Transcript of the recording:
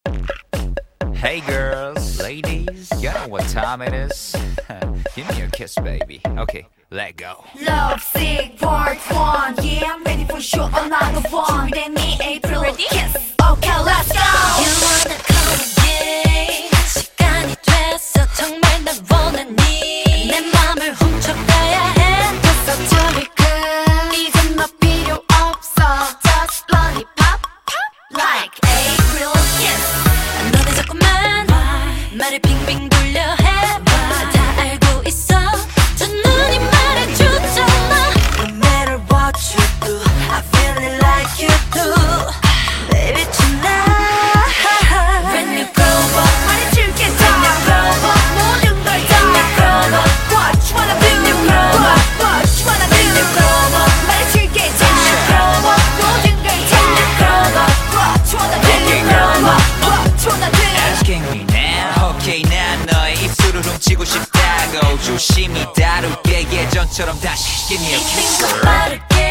Hey girls, ladies, you know what time it is? Give me a kiss, baby. Okay, let go. Love sick part 1. Yeah, I'm ready for sure another one. 준비됐니 April? Ready? Kiss. Okay, let's go. You wanna come again? 시간이 됐어 정말 날 원하니 내 맘을 훔쳐가야 해 벌써 저리 끝. 이젠 너 필요 없어. Just lollipop, pop like April kiss. 너네 자꾸만 말을 빙빙 돌려 해 다 알고 있어 저 눈이 말해주잖아 No matter what you do, I feel it like you do. Baby tonight. When you grow up 말해줄게 다. When you grow up 모든 걸 다. When you grow up What you wanna do? When you grow up What you wanna do? When you grow up 말해줄게 다. When you grow up 모든 걸 다. When you grow up What you wanna do? When you grow up What you wanna do? Asking me now. Okay, 난 너의 입술을 훔치고 싶다고. 조심히 다룰게 예전처럼 다시 give me a kiss. Think 빠르게